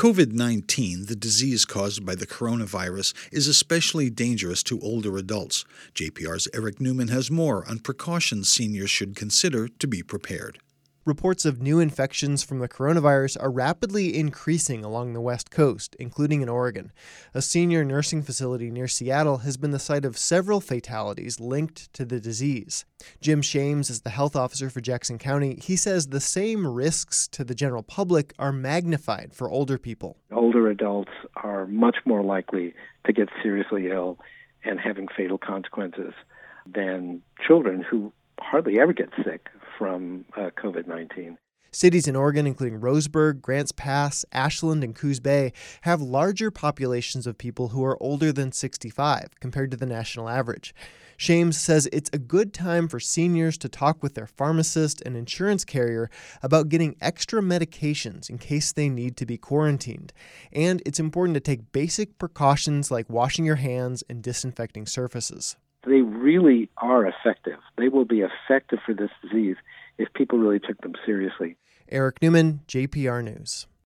COVID-19, the disease caused by the coronavirus, is especially dangerous to older adults. JPR's Eric Newman has more on precautions seniors should consider to be prepared. Reports of new infections from the coronavirus are rapidly increasing along the West Coast, including in Oregon. A senior nursing facility near Seattle has been the site of several fatalities linked to the disease. Jim Shames is the health officer for Jackson County. He says the same risks to the general public are magnified for older people. Older adults are much more likely to get seriously ill and having fatal consequences than children who hardly ever get sick from COVID-19. Cities in Oregon, including Roseburg, Grants Pass, Ashland, and Coos Bay, have larger populations of people who are older than 65 compared to the national average. Shames says it's a good time for seniors to talk with their pharmacist and insurance carrier about getting extra medications in case they need to be quarantined. And it's important to take basic precautions like washing your hands and disinfecting surfaces. They really are effective. They will be effective for this disease if people really took them seriously. Eric Newman, JPR News.